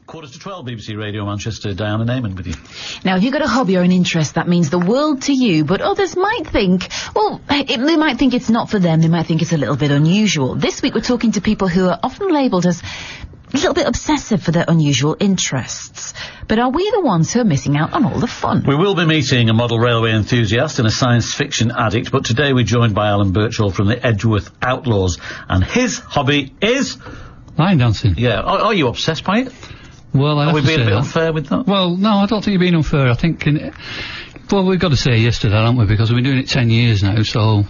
12:15, BBC Radio Manchester, Diana Neyman with you. Now, if you've got a hobby or an interest, that means the world to you, but others might think, well, they might think it's not for them, they might think it's a little bit unusual. This week we're talking to people who are often labelled as a little bit obsessive for their unusual interests. But are we the ones who are missing out on all the fun? We will be meeting a model railway enthusiast and a science fiction addict, but today we're joined by Alan Birchall from the Edgeworth Outlaws, and his hobby is... line dancing. Yeah. Are you obsessed by it? Well, Are we being a bit unfair with that? Well, no, I don't think you're being unfair. I think, well, we've got to say yes to that, haven't we? Because we've been doing it 10 years now, so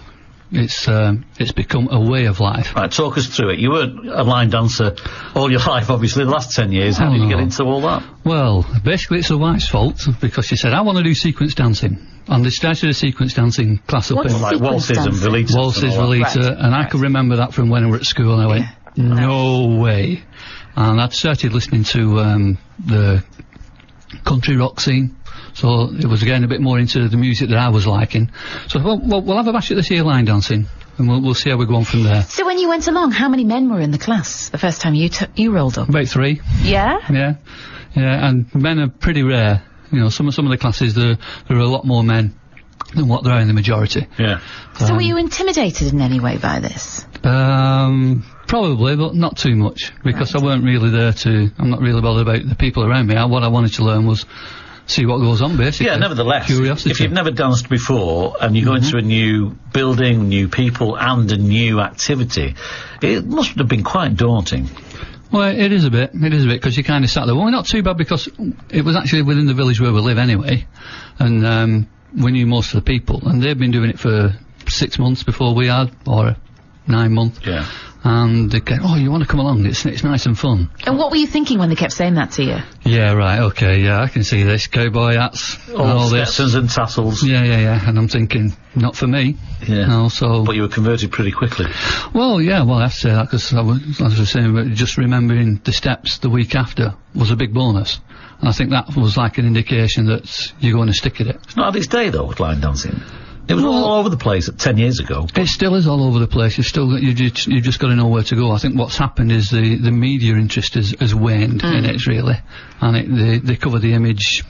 it's become a way of life. Right, talk us through it. You weren't a line dancer all your life, obviously, the last 10 years. How did you get into all that? Well, basically it's the wife's fault, because she said, I want to do sequence dancing. And they started a sequence dancing class up in... Like waltzes and velitas. Waltzes, velita, and I could remember that from when I was at school, and I went, no way. And I'd started listening to the country rock scene, so it was getting a bit more into the music that I was liking. So we'll have a bash at this here line dancing, and we'll see how we go on from there. So when you went along, how many men were in the class the first time you rolled up? About 3. Yeah? Yeah, and men are pretty rare. You know, some of the classes, there are a lot more men than what there are in the majority. Yeah. So were you intimidated in any way by this? Probably, but not too much, because I weren't really there I'm not really bothered about the people around me. What I wanted to learn was see what goes on, basically. Yeah, nevertheless, curiosity. If you've never danced before and you go into a new building, new people and a new activity, it must have been quite daunting. Well, it is a bit, because you kind of sat there. Well, not too bad, because it was actually within the village where we live anyway, and we knew most of the people, and they'd been doing it for 6 months before we had, or 9 months. Yeah. And they go, you want to come along? It's nice and fun. And what were you thinking when they kept saying that to you? Yeah, right, okay, yeah, I can see this. Cowboy hats, all this. Stetsons and tassels. Yeah, and I'm thinking, not for me. Yeah. No, so... But you were converted pretty quickly. Well, yeah, I have to say that, because as I was saying, just remembering the steps the week after was a big bonus. And I think that was like an indication that you're going to stick at it. It's not at its day, though, with line dancing. It was all over the place 10 years ago. It still is all over the place. You just got to know where to go. I think what's happened is the media interest has waned in it, really. And they cover the image,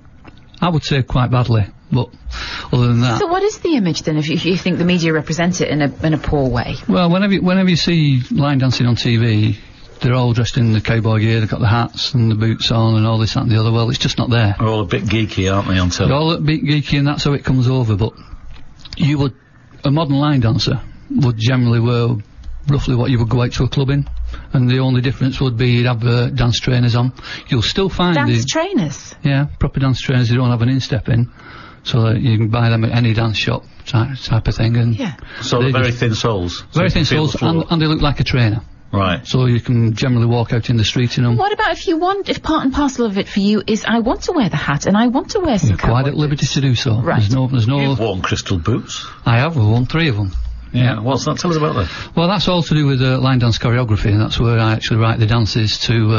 I would say, quite badly. But other than that... So what is the image, then, if you think the media represent it in a poor way? Well, whenever you see line dancing on TV... they're all dressed in the cowboy gear, they've got the hats and the boots on and all this, that and the other. Well, it's just not there. They're all a bit geeky, aren't they, on telly? They're all a bit geeky, and that's how it comes over, but a modern line dancer would generally wear roughly what you would go out to a club in, and the only difference would be you'd have dance trainers on. You'll still find... Dance trainers? Yeah, proper dance trainers. They don't have an instep in, so that you can buy them at any dance shop type of thing. And yeah. So they're very thin soles? Very thin soles, and they look like a trainer. Right. So you can generally walk out in the street in them. What about if part and parcel of it for you is, I want to wear the hat and I want to wear some You're quite at liberty to do so. Right. There's no... You've worn crystal boots? I have, I've worn 3 of them. Yeah. What's that? Tell us about that. Well, that's all to do with line dance choreography, and that's where I actually write the dances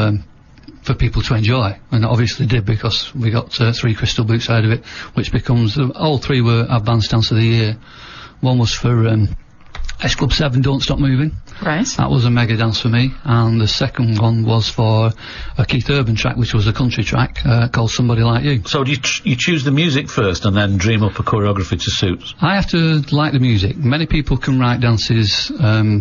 for people to enjoy. And obviously did, because we got 3 crystal boots out of it, which becomes... all 3 were Advanced Dance of the Year. One was for... S Club 7, Don't Stop Moving. Right. That was a mega dance for me. And the second one was for a Keith Urban track, which was a country track, called Somebody Like You. So do you choose the music first and then dream up a choreography to suit? I have to like the music. Many people can write dances,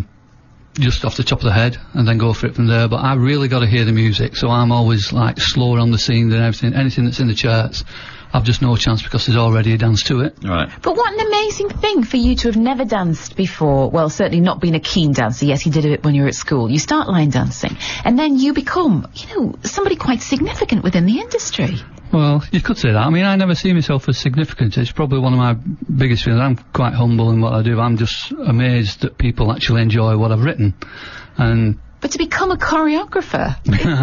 just off the top of the head and then go for it from there, but I really got to hear the music, so I'm always like slower on the scene than anything that's in the charts. I've just no chance, because there's already a dance to it. Right. But what an amazing thing for you to have never danced before. Well, certainly not been a keen dancer. Yes, you did it when you were at school. You start line dancing, and then you become, somebody quite significant within the industry. Well, you could say that. I mean, I never see myself as significant. It's probably one of my biggest feelings. I'm quite humble in what I do. I'm just amazed that people actually enjoy what I've written. But to become a choreographer,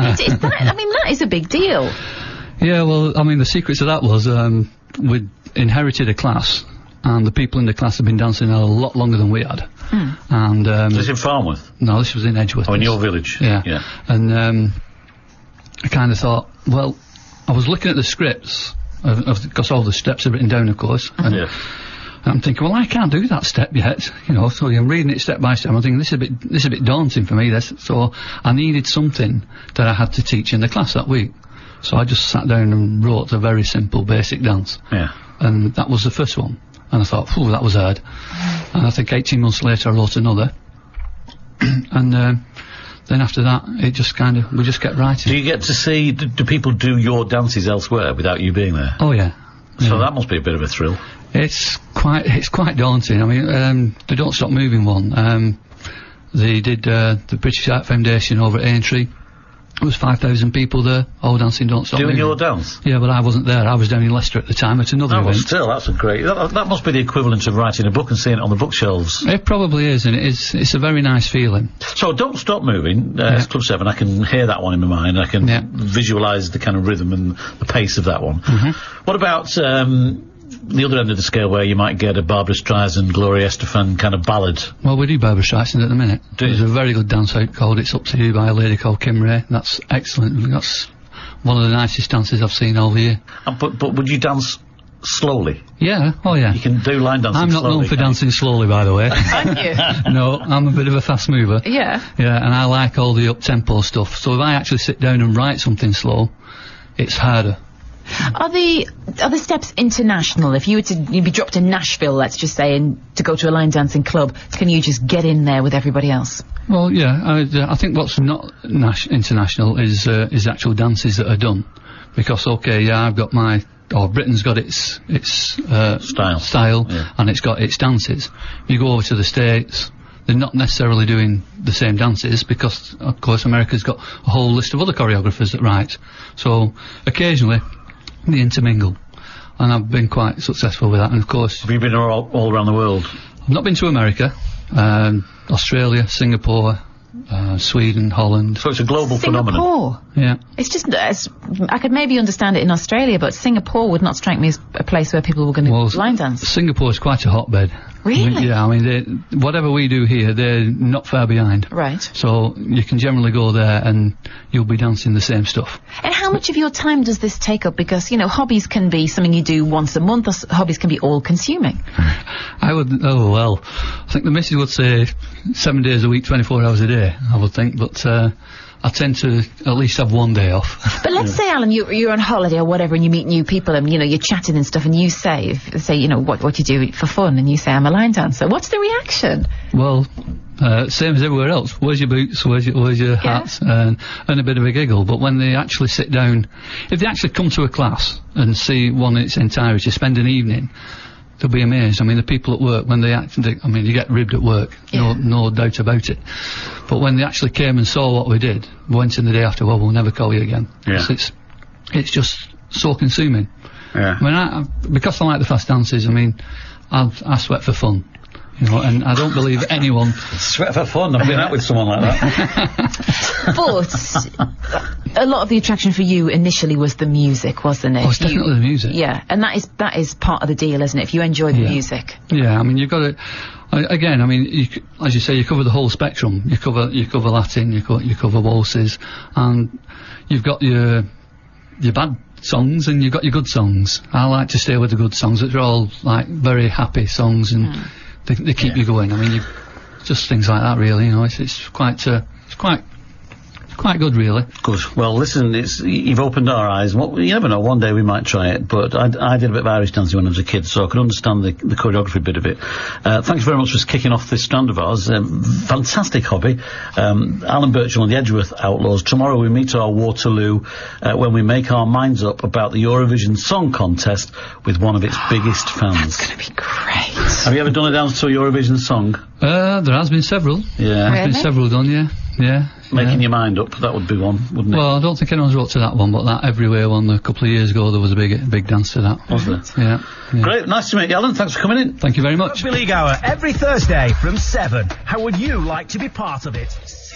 that is a big deal. Yeah, well, I mean, the secret to that was we'd inherited a class, and the people in the class had been dancing a lot longer than we had. And was this in Farnworth? No, this was in Edgeworth. Oh, in your village? Yeah. And I kind of thought, well, I was looking at the scripts, because all the steps are written down, of course. And And I'm thinking, well, I can't do that step yet, you know, so I'm reading it step by step. I'm thinking, this is a bit daunting for me, this. So I needed something that I had to teach in the class that week. So I just sat down and wrote a very simple basic dance. Yeah. And that was the first one. And I thought, phew, that was hard. And I think 18 months later I wrote another. And then after that, we just kept writing. Do you get to see, do people do your dances elsewhere without you being there? Oh, yeah. So that must be a bit of a thrill. It's quite daunting. I mean, the Don't Stop Moving one, they did, the British Art Foundation over at Aintree. There was 5,000 people there, all dancing Don't Stop Doing Moving. your dance? Yeah, but I wasn't there. I was down in Leicester at the time at another event. Still, that's a great, that must be the equivalent of writing a book and seeing it on the bookshelves. It probably is, and it's a very nice feeling. So Don't Stop Moving, it's Club 7, I can hear that one in my mind, I can visualise the kind of rhythm and the pace of that one. What about, the other end of the scale where you might get a Barbra Streisand, Gloria Estefan kind of ballad? Well, we do Barbra Streisand at the minute. There's a very good dance out called It's Up to You by a lady called Kim Ray. That's excellent. That's one of the nicest dances I've seen all year. But would you dance slowly? Yeah, oh yeah. You can do line dancing I'm not slowly, known for dancing slowly, by the way. Aren't you? No, I'm a bit of a fast mover. Yeah. Yeah, and I like all the up-tempo stuff. So if I actually sit down and write something slow, it's harder. Are the steps international? If you were to you'd be dropped in Nashville, let's just say, and to go to a line dancing club, can you just get in there with everybody else? Well, yeah, I think what's not international is actual dances that are done. Because, okay, yeah, I've got Britain's got its style yeah. And it's got its dances. You go over to the States, they're not necessarily doing the same dances because, of course, America's got a whole list of other choreographers that write. So, occasionally, they intermingle. And I've been quite successful with that. And, of course... Have you been all around the world? I've not been to America. Australia, Singapore, Sweden, Holland. So it's a global phenomenon. Singapore? Yeah. It's just, I could maybe understand it in Australia, but Singapore would not strike me as a place where people were going to line dance. Singapore's quite a hotbed. Really? I mean, whatever we do here, they're not far behind. Right. So you can generally go there and you'll be dancing the same stuff. And how much of your time does this take up? Because, you know, hobbies can be something you do once a month, or hobbies can be all-consuming. I think the missus would say 7 days a week, 24 hours a day, I would think, but I tend to at least have one day off. But let's say, Alan, you're on holiday or whatever, and you meet new people, and, you know, you're chatting and stuff, and you say, you know, what you do for fun, and you say, I'm a line dancer. What's the reaction? Well, same as everywhere else. Where's your boots? Where's your hats? And a bit of a giggle. But when they actually sit down, if they actually come to a class and see one in its entirety, spend an evening, they'll be amazed. I mean, the people at work, when you get ribbed at work, no doubt about it. But when they actually came and saw what we did, went in the day after, well, we'll never call you again. Yeah. It's just so consuming. Yeah. I mean, because I like the fast dances, I mean, I sweat for fun. You know, and I don't believe anyone... Sweat for fun? I've been out with someone like that. But a lot of the attraction for you initially was the music, wasn't it? Oh, it's definitely the music. Yeah, and that is part of the deal, isn't it? If you enjoy the music. Yeah, I mean, you've got to... Again, I mean, as you say, you cover the whole spectrum. You cover Latin, you cover waltzes, and you've got your bad songs and you've got your good songs. I like to stay with the good songs. They're all, like, very happy songs, and they keep you going. I mean, just things like that, really. You know, it's quite good, really. Good. Well, listen, you've opened our eyes. You never know, one day we might try it, but I did a bit of Irish dancing when I was a kid, so I could understand the choreography bit of it. Thanks very much for kicking off this strand of ours. Fantastic hobby. Alan Birchall and the Edgeworth Outlaws. Tomorrow we meet our Waterloo when we make our minds up about the Eurovision Song Contest with one of its biggest fans. That's going to be great. Have you ever done a dance to a Eurovision song? There has been several. Yeah. There's been several done, yeah. Making your mind up, that would be one, wouldn't it? Well, I don't think anyone's wrote to that one, but that Everywhere one a couple of years ago, there was a big dance to that. Was there? Yeah. Great, nice to meet you, Alan. Thanks for coming in. Thank you very much. Rugby League Hour every Thursday from 7. How would you like to be part of it?